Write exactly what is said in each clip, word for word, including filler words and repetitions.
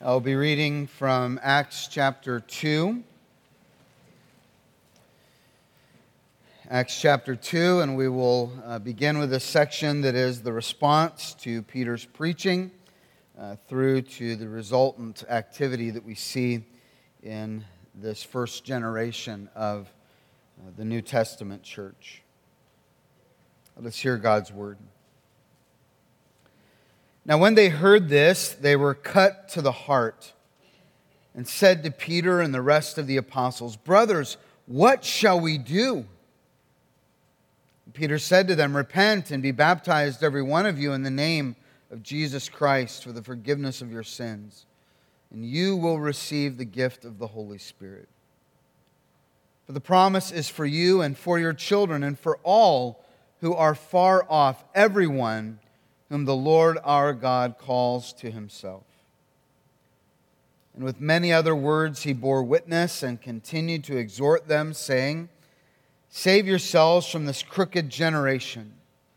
I'll be reading from Acts chapter two. Acts chapter two, and we will uh, begin with a section that is the response to Peter's preaching uh, through to the resultant activity that we see in this first generation of uh, the New Testament church. Let's hear God's word. Now when they heard this, they were cut to the heart and said to Peter and the rest of the apostles, "Brothers, what shall we do?" Peter said to them, "Repent and be baptized, every one of you, in the name of Jesus Christ for the forgiveness of your sins, and you will receive the gift of the Holy Spirit. For the promise is for you and for your children and for all who are far off, everyone whom the Lord our God calls to himself." And with many other words he bore witness and continued to exhort them, saying, "Save yourselves from this crooked generation."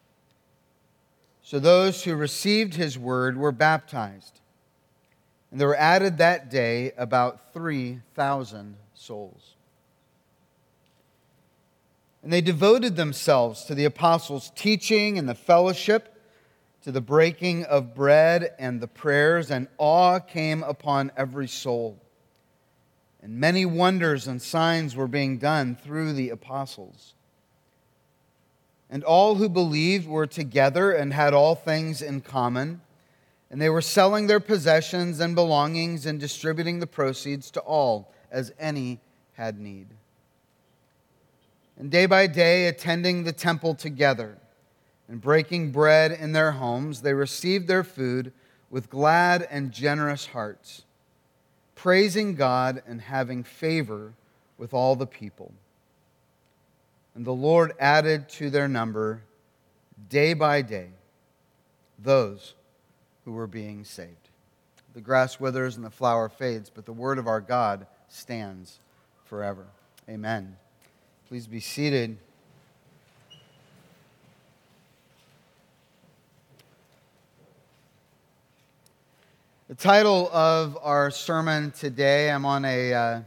So those who received his word were baptized, and there were added that day about three thousand souls. And they devoted themselves to the apostles' teaching and the fellowship, to the breaking of bread and the prayers, and awe came upon every soul. And many wonders and signs were being done through the apostles. And all who believed were together and had all things in common, and they were selling their possessions and belongings and distributing the proceeds to all, as any had need. And day by day, attending the temple together, and breaking bread in their homes, they received their food with glad and generous hearts, praising God and having favor with all the people. And the Lord added to their number day by day those who were being saved. The grass withers and the flower fades, but the word of our God stands forever. Amen. Please be seated. The title of our sermon today, I'm on a uh,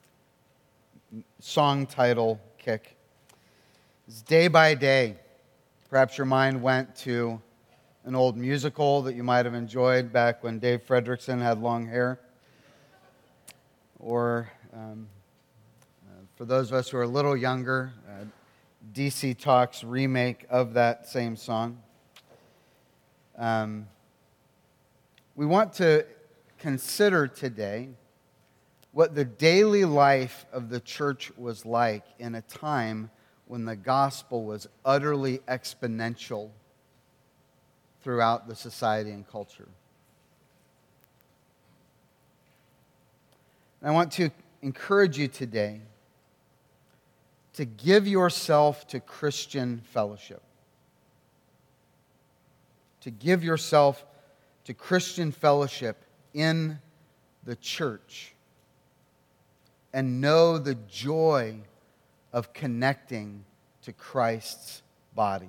song title kick, is Day by Day. Perhaps your mind went to an old musical that you might have enjoyed back when Dave Fredrickson had long hair. Or um, uh, for those of us who are a little younger, uh, D C Talk's remake of that same song. Um, We want to consider today what the daily life of the church was like in a time when the gospel was utterly exponential throughout the society and culture. And I want to encourage you today to give yourself to Christian fellowship. To give yourself to Christian fellowship in the church and know the joy of connecting to Christ's body.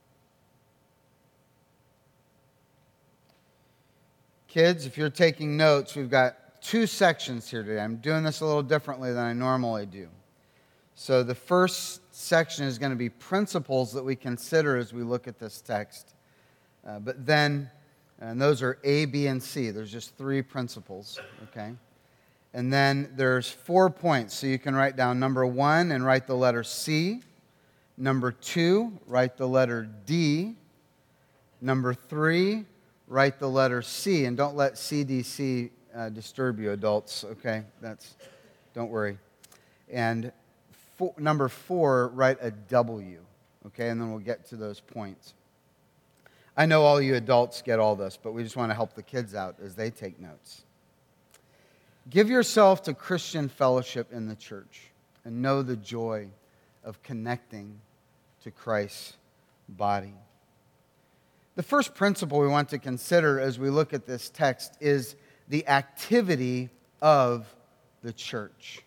Kids, if you're taking notes, we've got two sections here today. I'm doing this a little differently than I normally do. So the first section is going to be principles that we consider as we look at this text. Uh, but then And those are A, B, and C. There's just three principles, okay? And then there's four points, so you can write down number one and write the letter C. Number two, write the letter D. Number three, write the letter C. And don't let C D C uh, disturb you, adults, okay? That's, don't worry. And four, number four, write a W, okay? And then we'll get to those points. I know all you adults get all this, but we just want to help the kids out as they take notes. Give yourself to Christian fellowship in the church and know the joy of connecting to Christ's body. The first principle we want to consider as we look at this text is the activity of the church.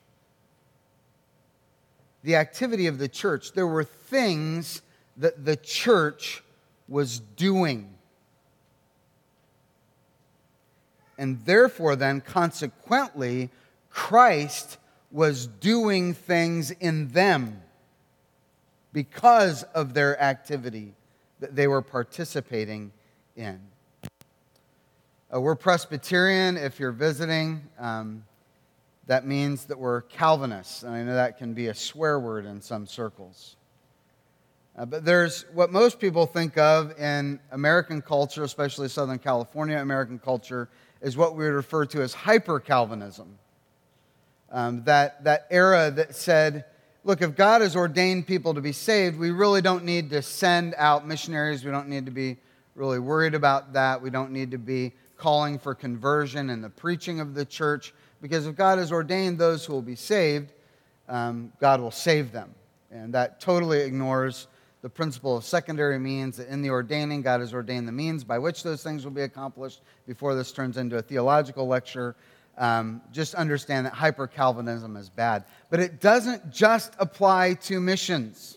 The activity of the church. There were things that the church was doing. And therefore, then, consequently, Christ was doing things in them because of their activity that they were participating in. Uh, we're Presbyterian. If you're visiting, um, that means that we're Calvinists. And I know that can be a swear word in some circles. Uh, but there's what most people think of in American culture, especially Southern California American culture, is what we would refer to as hyper-Calvinism. Um, that, that era that said, look, if God has ordained people to be saved, we really don't need to send out missionaries. We don't need to be really worried about that. We don't need to be calling for conversion and the preaching of the church, because if God has ordained those who will be saved, um, God will save them. And that totally ignores the principle of secondary means, that in the ordaining, God has ordained the means by which those things will be accomplished. Before this turns into a theological lecture, um, just understand that hyper-Calvinism is bad. But it doesn't just apply to missions.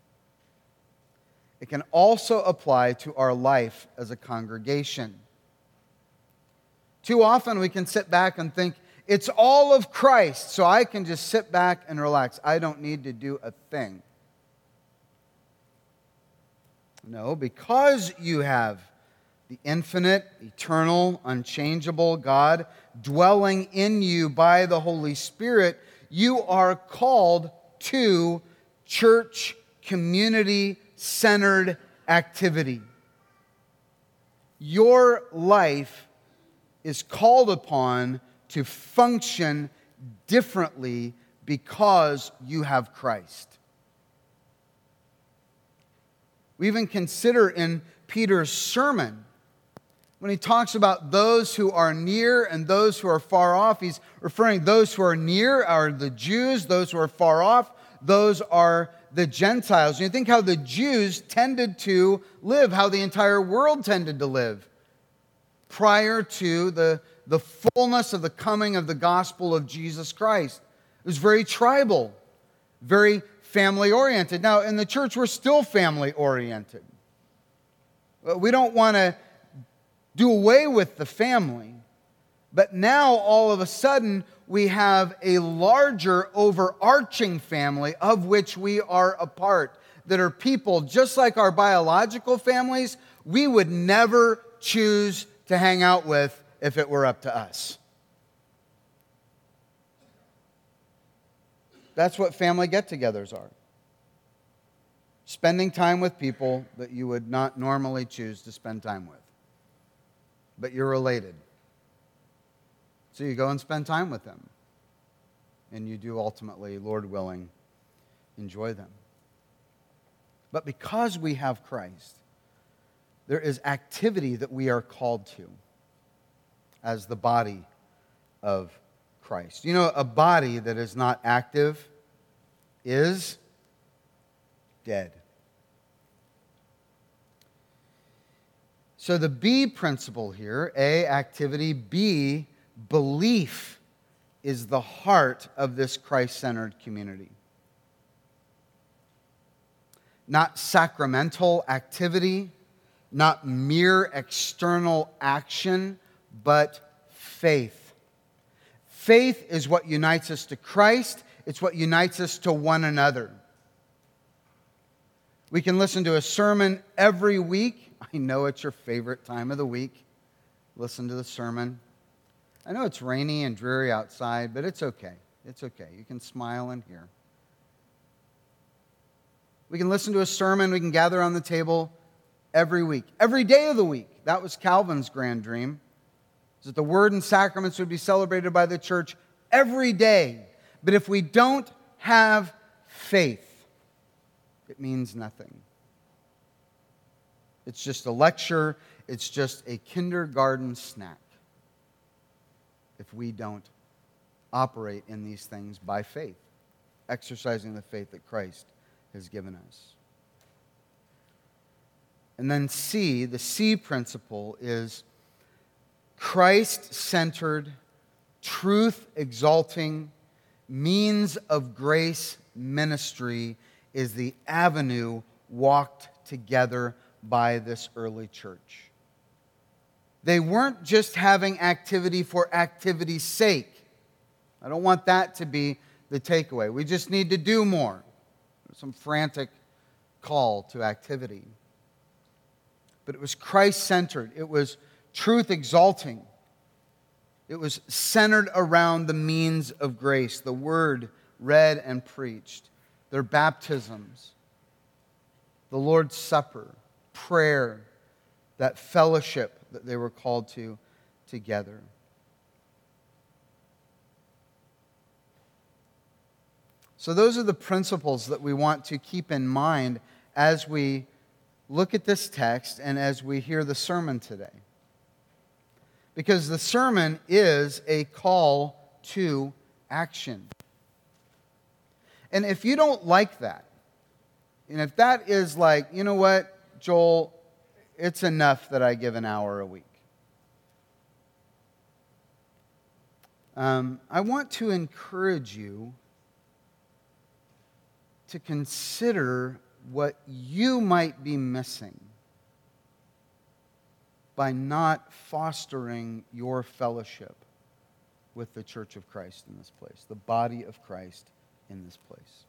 It can also apply to our life as a congregation. Too often we can sit back and think, it's all of Christ, so I can just sit back and relax. I don't need to do a thing. No, because you have the infinite, eternal, unchangeable God dwelling in you by the Holy Spirit, you are called to church, community-centered activity. Your life is called upon to function differently because you have Christ. We even consider in Peter's sermon, when he talks about those who are near and those who are far off, he's referring those who are near are the Jews, those who are far off, those are the Gentiles. And you think how the Jews tended to live, how the entire world tended to live prior to the, the fullness of the coming of the gospel of Jesus Christ. It was very tribal, very family-oriented. Now, in the church, we're still family-oriented. We don't want to do away with the family, but now, all of a sudden, we have a larger, overarching family of which we are a part, that are people, just like our biological families, we would never choose to hang out with if it were up to us. That's what family get-togethers are. Spending time with people that you would not normally choose to spend time with. But you're related. So you go and spend time with them. And you do ultimately, Lord willing, enjoy them. But because we have Christ, there is activity that we are called to as the body of Christ. You know, a body that is not active is dead. So the B principle here, A, activity, B, belief, is the heart of this Christ-centered community. Not sacramental activity, not mere external action, but faith. Faith is what unites us to Christ. It's what unites us to one another. We can listen to a sermon every week. I know it's your favorite time of the week. Listen to the sermon. I know it's rainy and dreary outside, but it's okay. It's okay. You can smile in here. We can listen to a sermon. We can gather on the table every week. Every day of the week. That was Calvin's grand dream. That the word and sacraments would be celebrated by the church every day. But if we don't have faith, it means nothing. It's just a lecture. It's just a kindergarten snack if we don't operate in these things by faith, exercising the faith that Christ has given us. And then C, the C principle is Christ-centered, truth-exalting, means of grace ministry is the avenue walked together by this early church. They weren't just having activity for activity's sake. I don't want that to be the takeaway. We just need to do more. Some frantic call to activity. But it was Christ-centered. It was truth-exalting. It was centered around the means of grace, the word read and preached, their baptisms, the Lord's Supper, prayer, that fellowship that they were called to together. So those are the principles that we want to keep in mind as we look at this text and as we hear the sermon today. Because the sermon is a call to action. And if you don't like that, and if that is like, you know what, Joel, it's enough that I give an hour a week. Um, I want to encourage you to consider what you might be missing by not fostering your fellowship with the Church of Christ in this place, the body of Christ in this place.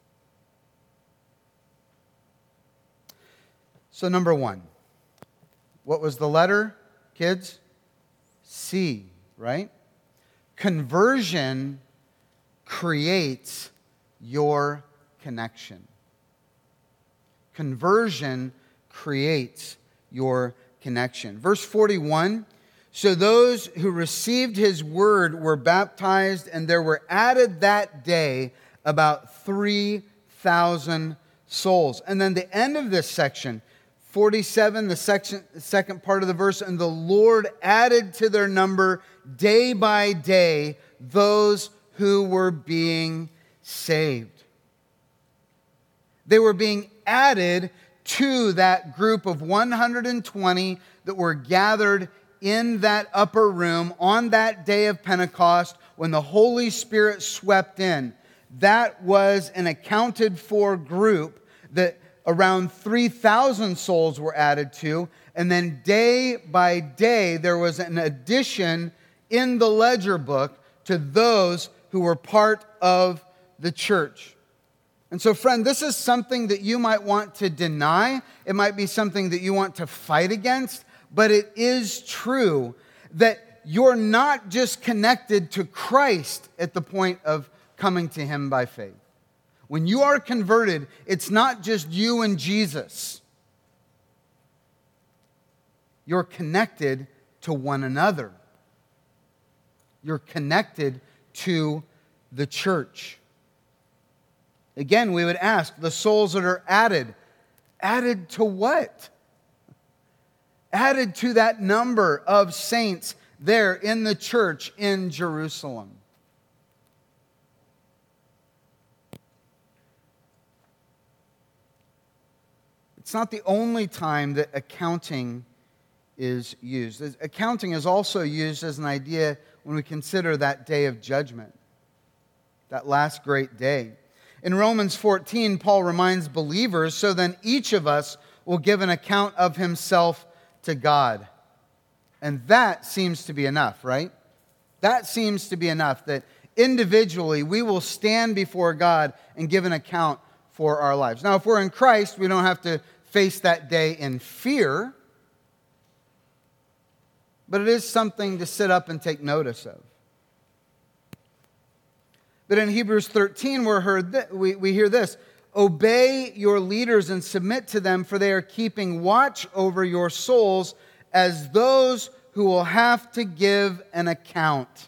So number one, what was the letter, kids? C, right? Conversion creates your connection. Conversion creates your connection. Verse forty-one, so those who received his word were baptized, and there were added that day about three thousand souls. And then the end of this section, forty-seven, the section, second part of the verse, and the Lord added to their number day by day those who were being saved. They were being added to that group of one hundred twenty that were gathered in that upper room on that day of Pentecost when the Holy Spirit swept in. That was an accounted for group that around three thousand souls were added to. And then day by day, there was an addition in the ledger book to those who were part of the church. And so, friend, this is something that you might want to deny. It might be something that you want to fight against. But it is true that you're not just connected to Christ at the point of coming to him by faith. When you are converted, it's not just you and Jesus. You're connected to one another. You're connected to the church. Again, we would ask, the souls that are added, added to what? Added to that number of saints there in the church in Jerusalem. It's not the only time that accounting is used. Accounting is also used as an idea when we consider that day of judgment, that last great day. In Romans fourteen, Paul reminds believers, so then each of us will give an account of himself to God. And that seems to be enough, right? That seems to be enough, that individually we will stand before God and give an account for our lives. Now, if we're in Christ, we don't have to face that day in fear, but it is something to sit up and take notice of. But in Hebrews thirteen, we're heard th- we, we hear this, obey your leaders and submit to them, for they are keeping watch over your souls as those who will have to give an account.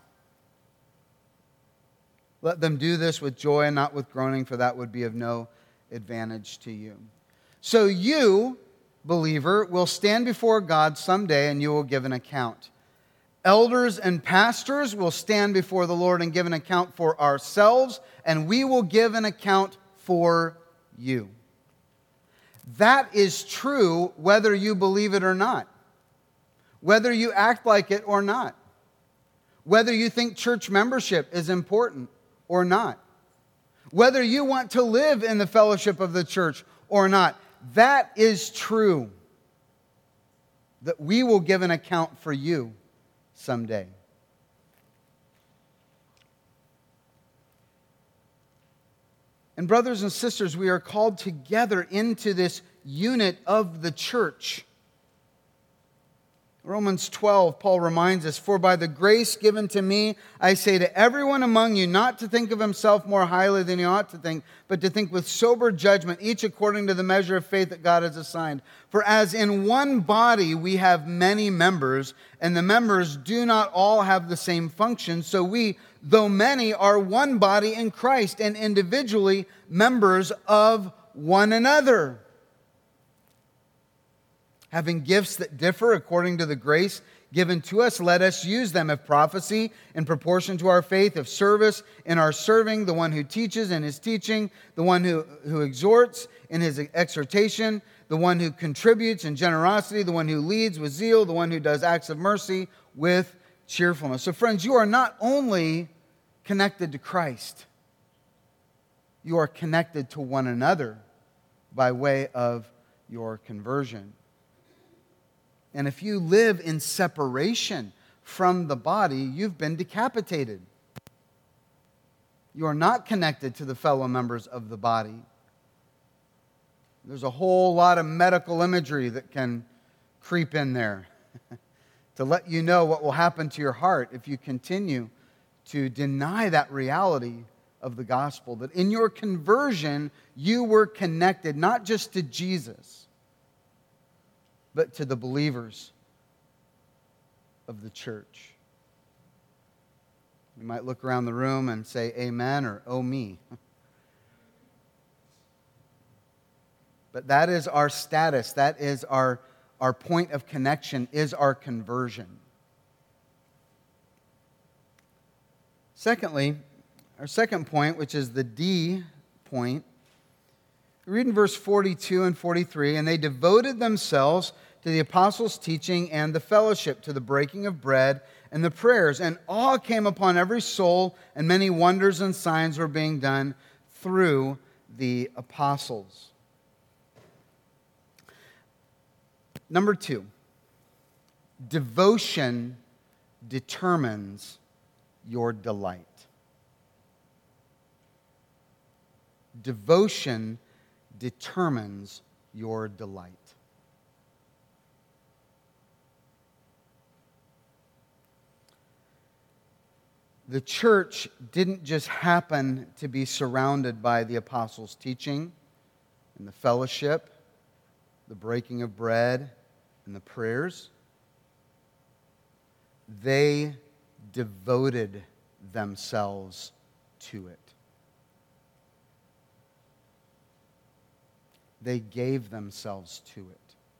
Let them do this with joy and not with groaning, for that would be of no advantage to you. So you, believer, will stand before God someday and you will give an account. Elders and pastors will stand before the Lord and give an account for ourselves, and we will give an account for you. That is true whether you believe it or not, whether you act like it or not, whether you think church membership is important or not, whether you want to live in the fellowship of the church or not. That is true. that we will give an account for you someday. And brothers and sisters, we are called together into this unit of the church. Romans twelve, Paul reminds us, "For by the grace given to me, I say to everyone among you not to think of himself more highly than he ought to think, but to think with sober judgment, each according to the measure of faith that God has assigned. For as in one body we have many members, and the members do not all have the same function, so we, though many, are one body in Christ, and individually members of one another. Having gifts that differ according to the grace given to us, let us use them. If prophecy, in proportion to our faith. If service, in our serving. The one who teaches, in his teaching. The one who, who exhorts, in his exhortation. The one who contributes, in generosity. The one who leads, with zeal. The one who does acts of mercy, with cheerfulness." So friends, you are not only connected to Christ, you are connected to one another by way of your conversion. And if you live in separation from the body, you've been decapitated. You are not connected to the fellow members of the body. There's a whole lot of medical imagery that can creep in there to let you know what will happen to your heart if you continue to deny that reality of the gospel, that in your conversion, you were connected not just to Jesus, but to the believers of the church. You might look around the room and say amen or oh me. But that is our status. That is our, our point of connection, is our conversion. Secondly, our second point, which is the D point, we read in verse forty-two and forty-three, "And they devoted themselves to the apostles' teaching and the fellowship, to the breaking of bread and the prayers. And awe came upon every soul, and many wonders and signs were being done through the apostles." Number two, devotion determines your delight. Devotion determines your delight. The church didn't just happen to be surrounded by the apostles' teaching and the fellowship, the breaking of bread, and the prayers. They devoted themselves to it. They gave themselves to it.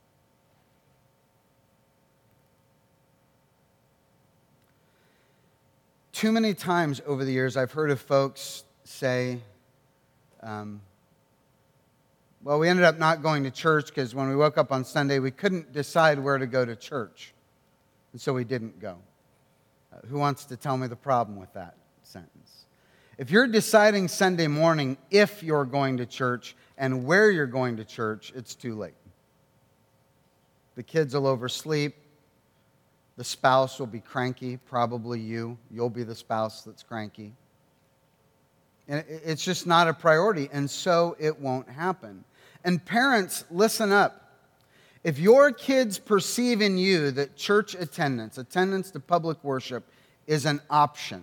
Too many times over the years, I've heard of folks say, um, well, we ended up not going to church because when we woke up on Sunday, we couldn't decide where to go to church. And so we didn't go. Uh, who wants to tell me the problem with that sentence? If you're deciding Sunday morning if you're going to church and where you're going to church, it's too late. The kids will oversleep. The spouse will be cranky, probably you. You'll be the spouse that's cranky. And it's just not a priority, and so it won't happen. And parents, listen up. If your kids perceive in you that church attendance, attendance to public worship, is an option,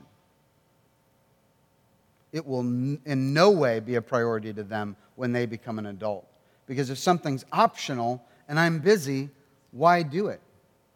it will in no way be a priority to them when they become an adult. Because if something's optional and I'm busy, why do it?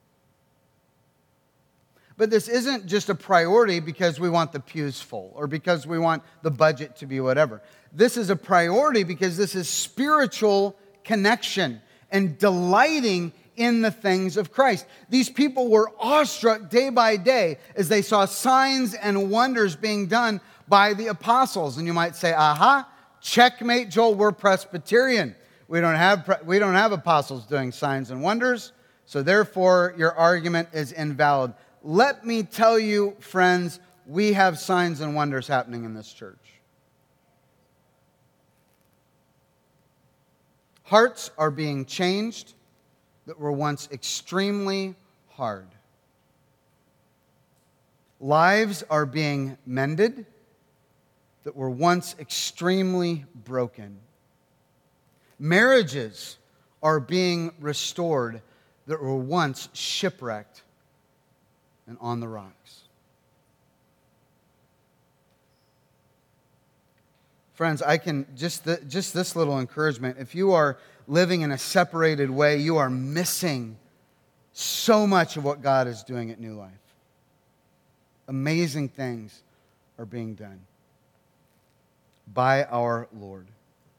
But this isn't just a priority because we want the pews full or because we want the budget to be whatever. This is a priority because this is spiritual connection and delighting in the things of Christ. These people were awestruck day by day as they saw signs and wonders being done by the apostles. And you might say, aha, checkmate, Joel, we're Presbyterian. We don't have, we don't have apostles doing signs and wonders, so therefore your argument is invalid. Let me tell you, friends, we have signs and wonders happening in this church. Hearts are being changed. that were once extremely hard. Lives are being mended that were once extremely broken. Marriages are being restored that were once shipwrecked and on the rocks. Friends, I can, just, the, just this little encouragement, if you are living in a separated way, you are missing so much of what God is doing at New Life. Amazing things are being done by our Lord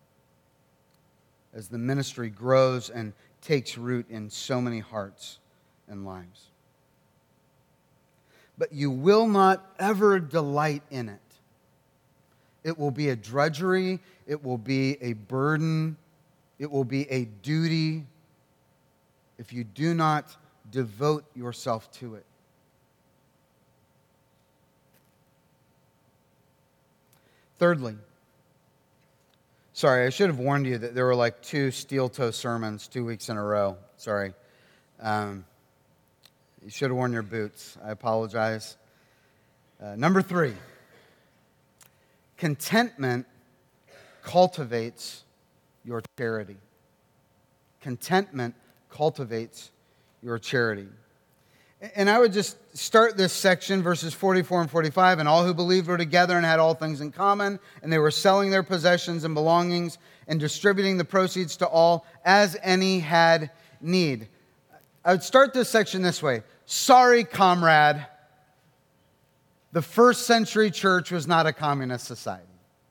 as the ministry grows and takes root in so many hearts and lives. But you will not ever delight in it. It will be a drudgery. It will be a burden. It will be a duty if you do not devote yourself to it. Thirdly, sorry, I should have warned you that there were like two steel-toe sermons two weeks in a row. Sorry. Um, you should have worn your boots. I apologize. Uh, number three, contentment cultivates your charity. Contentment cultivates your charity. And I would just start this section, verses forty-four and forty-five. And all who believed were together and had all things in common. And they were selling their possessions and belongings and distributing the proceeds to all as any had need. I would start this section this way. Sorry, comrade. The first century church was not a communist society.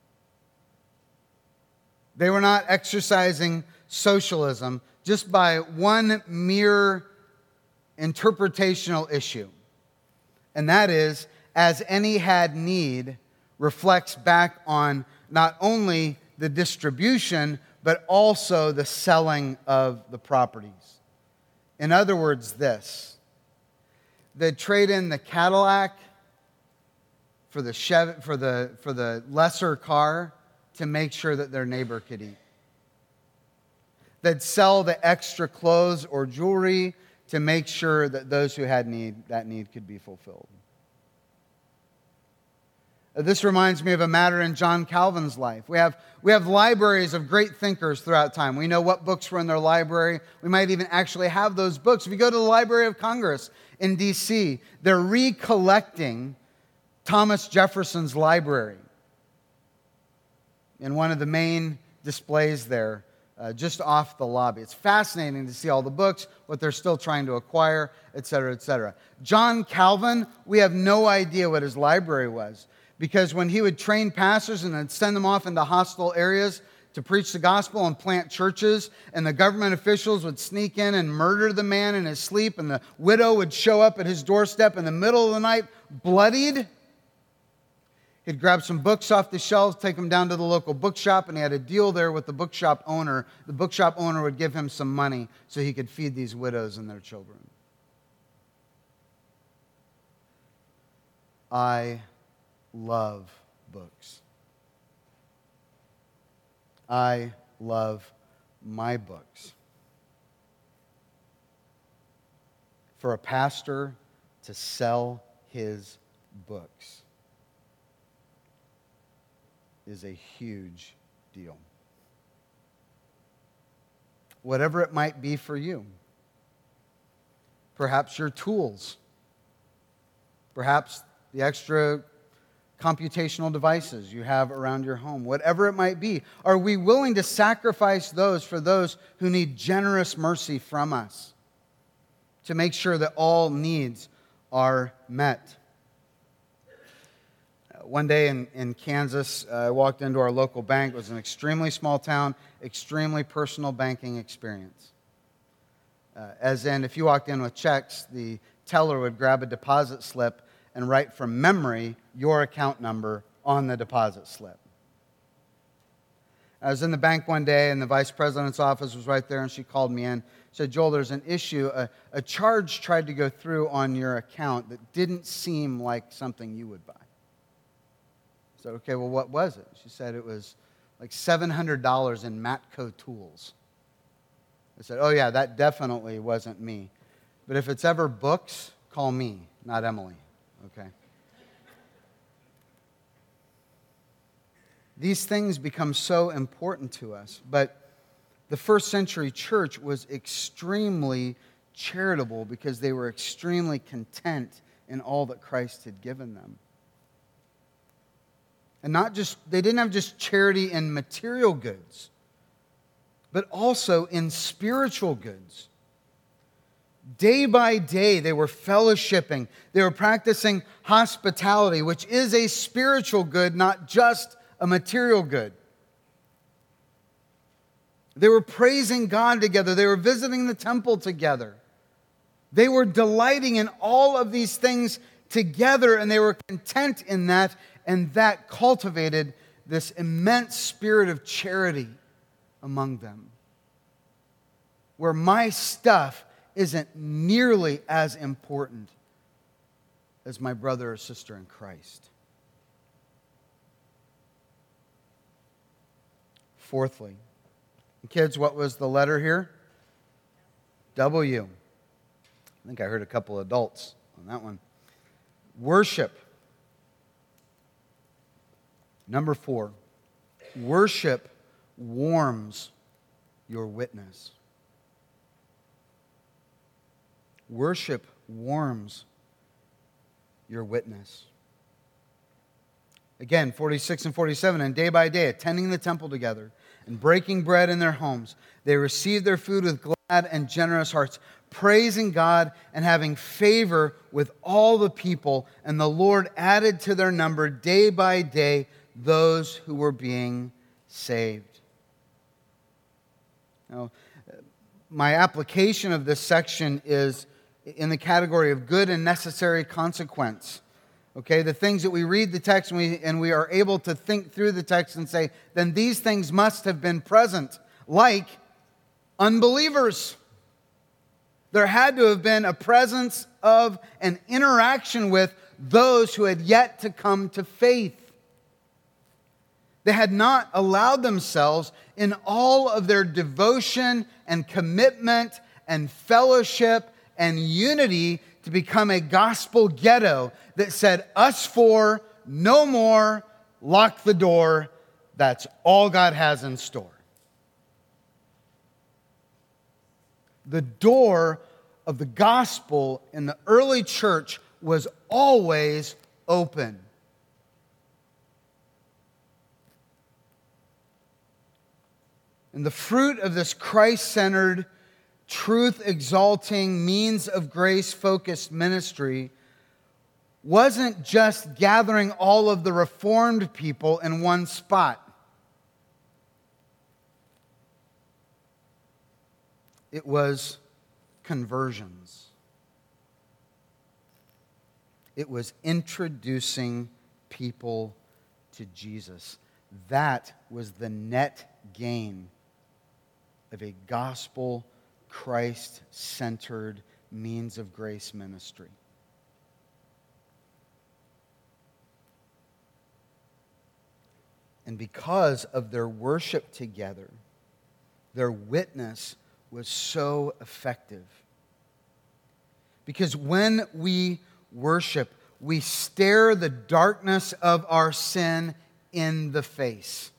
They were not exercising socialism just by one mere interpretational issue. And that is, as any had need, reflects back on not only the distribution, but also the selling of the properties. In other words, this. They trade in the Cadillac for the Chevy, for the, for the lesser car to make sure that their neighbor could eat. They'd sell the extra clothes or jewelry to make sure that those who had need, that need could be fulfilled. This reminds me of a matter in John Calvin's life. We have, we have libraries of great thinkers throughout time. We know what books were in their library. We might even actually have those books. If you go to the Library of Congress in D C, they're recollecting Thomas Jefferson's library in one of the main displays there, uh, just off the lobby. It's fascinating to see all the books, what they're still trying to acquire, et cetera, et cetera. John Calvin, we have no idea what his library was, because when he would train pastors and then send them off into hostile areas to preach the gospel and plant churches, and the government officials would sneak in and murder the man in his sleep, and the widow would show up at his doorstep in the middle of the night, bloodied. He'd grab some books off the shelves, take them down to the local bookshop, and he had a deal there with the bookshop owner. The bookshop owner would give him some money so he could feed these widows and their children. I love books. I love my books. For a pastor to sell his books is a huge deal. Whatever it might be for you. Perhaps your tools. Perhaps the extra computational devices you have around your home. Whatever it might be. Are we willing to sacrifice those for those who need generous mercy from us to make sure that all needs are met? One day in, in Kansas, uh, I walked into our local bank. It was an extremely small town, extremely personal banking experience. Uh, as in, if you walked in with checks, the teller would grab a deposit slip and write from memory your account number on the deposit slip. I was in the bank one day, and the vice president's office was right there, and she called me in. She said, "Joel, there's an issue. A, a charge tried to go through on your account that didn't seem like something you would buy." I said, "Okay, well, what was it?" She said it was like seven hundred dollars in Matco tools. I said, oh yeah, that definitely wasn't me. But if it's ever books, call me, not Emily, okay? These things become so important to us, but the first century church was extremely charitable because they were extremely content in all that Christ had given them. And not just, they didn't have just charity in material goods, but also in spiritual goods. Day by day, they were fellowshipping. They were practicing hospitality, which is a spiritual good, not just a material good. They were praising God together. They were visiting the temple together. They were delighting in all of these things together, and they were content in that, and that cultivated this immense spirit of charity among them, where my stuff isn't nearly as important as my brother or sister in Christ. Fourthly, kids, what was the letter here? W. I think I heard a couple adults on that one. Worship. Number four, worship warms your witness. Worship warms your witness. Again, forty-six and forty-seven, and day by day, attending the temple together and breaking bread in their homes, they received their food with glad and generous hearts, praising God and having favor with all the people. And the Lord added to their number day by day those who were being saved. Now, my application of this section is in the category of good and necessary consequence. Okay, the things that we read the text and we, and we are able to think through the text and say, then these things must have been present, like unbelievers. There had to have been a presence of an interaction with those who had yet to come to faith. They had not allowed themselves in all of their devotion and commitment and fellowship and unity to become a gospel ghetto that said, us four, no more, lock the door. That's all God has in store. The door of the gospel in the early church was always open. And the fruit of this Christ-centered, truth-exalting, means of grace-focused ministry wasn't just gathering all of the Reformed people in one spot. It was conversions. It was introducing people to Jesus. That was the net gain of a gospel, Christ-centered means of grace ministry. And because of their worship together, their witness was so effective. Because when we worship, we stare the darkness of our sin in the face.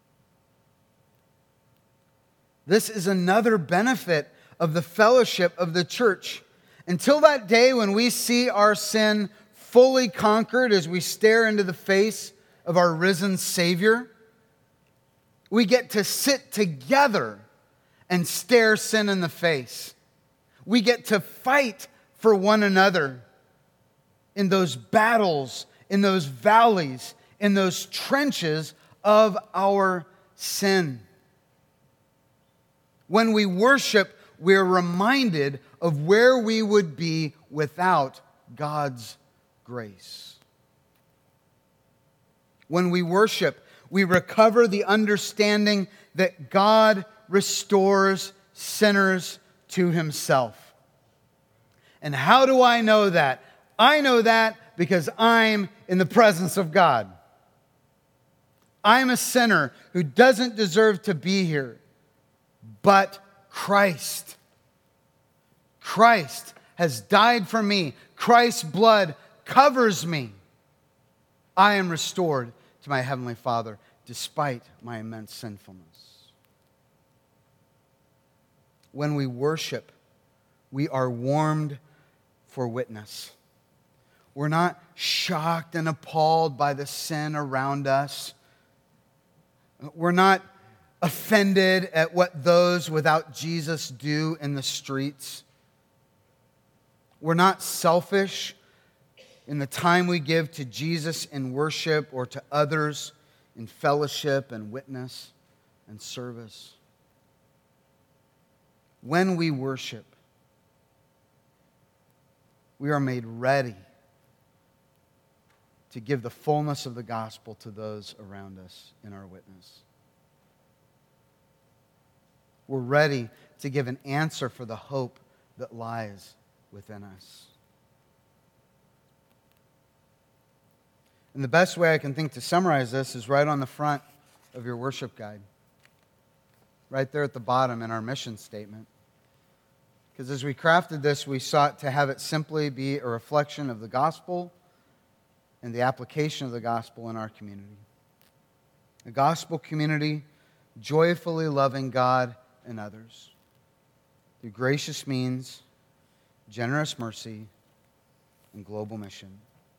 This is another benefit of the fellowship of the church. Until that day when we see our sin fully conquered as we stare into the face of our risen Savior, we get to sit together and stare sin in the face. We get to fight for one another in those battles, in those valleys, in those trenches of our sin. When we worship, we're reminded of where we would be without God's grace. When we worship, we recover the understanding that God restores sinners to Himself. And how do I know that? I know that because I'm in the presence of God. I'm a sinner who doesn't deserve to be here. But Christ. Christ has died for me. Christ's blood covers me. I am restored to my Heavenly Father despite my immense sinfulness. When we worship, we are warmed for witness. We're not shocked and appalled by the sin around us. We're not offended at what those without Jesus do in the streets. We're not selfish in the time we give to Jesus in worship or to others in fellowship and witness and service. When we worship, we are made ready to give the fullness of the gospel to those around us in our witness. We're ready to give an answer for the hope that lies within us. And the best way I can think to summarize this is right on the front of your worship guide. Right there at the bottom in our mission statement. Because as we crafted this, we sought to have it simply be a reflection of the gospel and the application of the gospel in our community. A gospel community joyfully loving God and others through gracious means, generous mercy, and global mission.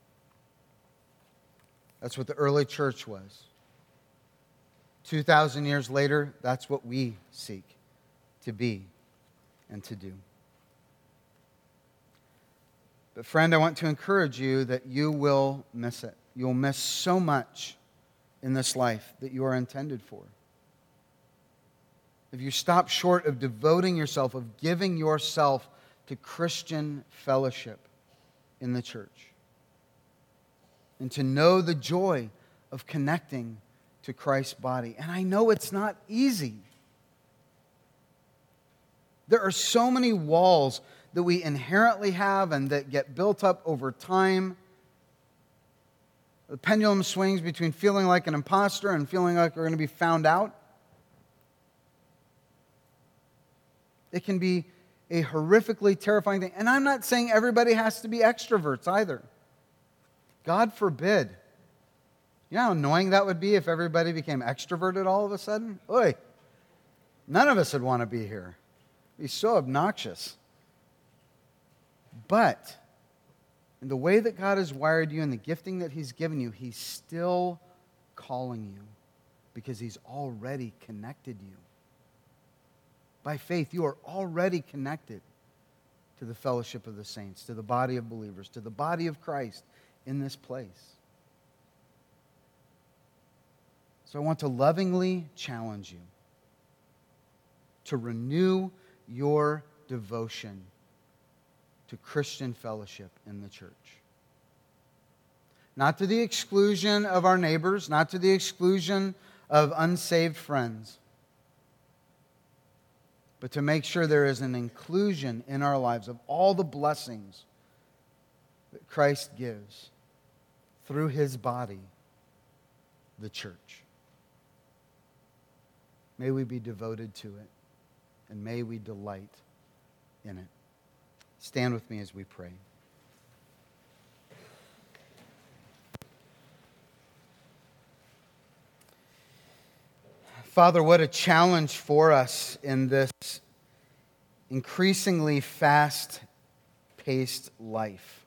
That's what the early church was. two thousand years later, that's what we seek to be and to do. But friend, I want to encourage you that you will miss it. You'll miss so much in this life that you are intended for. If you stop short of devoting yourself, of giving yourself to Christian fellowship in the church, and to know the joy of connecting to Christ's body. And I know it's not easy. There are so many walls that we inherently have and that get built up over time. The pendulum swings between feeling like an imposter and feeling like we're going to be found out. It can be a horrifically terrifying thing. And I'm not saying everybody has to be extroverts either. God forbid. You know how annoying that would be if everybody became extroverted all of a sudden? Oy, none of us would want to be here. It'd be so obnoxious. But in the way that God has wired you and the gifting that He's given you, He's still calling you because He's already connected you. By faith, you are already connected to the fellowship of the saints, to the body of believers, to the body of Christ in this place. So I want to lovingly challenge you to renew your devotion to Christian fellowship in the church. Not to the exclusion of our neighbors, not to the exclusion of unsaved friends, but to make sure there is an inclusion in our lives of all the blessings that Christ gives through His body, the church. May we be devoted to it, and may we delight in it. Stand with me as we pray. Father, what a challenge for us in this increasingly fast-paced life.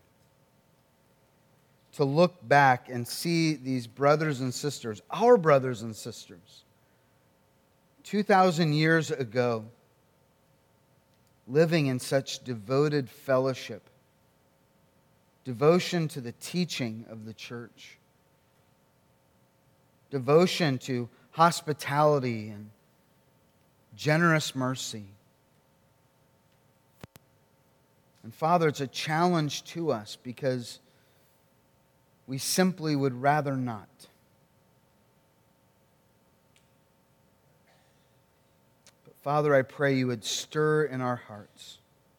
To look back and see these brothers and sisters, our brothers and sisters, two thousand years ago, living in such devoted fellowship, devotion to the teaching of the church, devotion to hospitality and generous mercy. And Father, it's a challenge to us because we simply would rather not. But Father, I pray you would stir in our hearts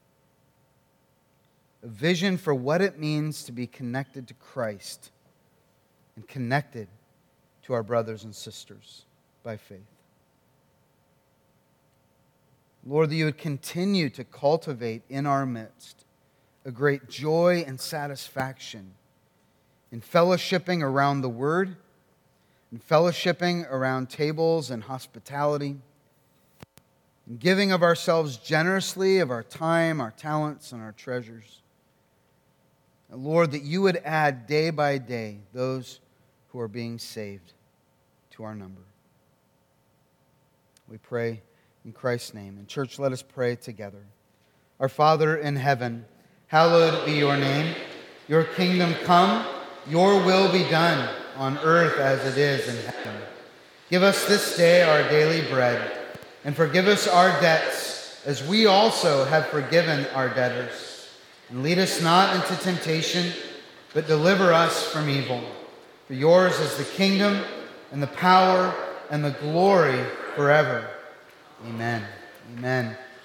a vision for what it means to be connected to Christ and connected to our brothers and sisters by faith. Lord, that you would continue to cultivate in our midst a great joy and satisfaction in fellowshipping around the Word, in fellowshipping around tables and hospitality, in giving of ourselves generously, of our time, our talents, and our treasures. And Lord, that you would add day by day those who are being saved to our number. We pray in Christ's name. And church, let us pray together. Our Father in heaven, hallowed be your name. Your kingdom come, your will be done on earth as it is in heaven. Give us this day our daily bread, and forgive us our debts as we also have forgiven our debtors. And lead us not into temptation, but deliver us from evil. For yours is the kingdom and the power and the glory forever. Amen. Amen.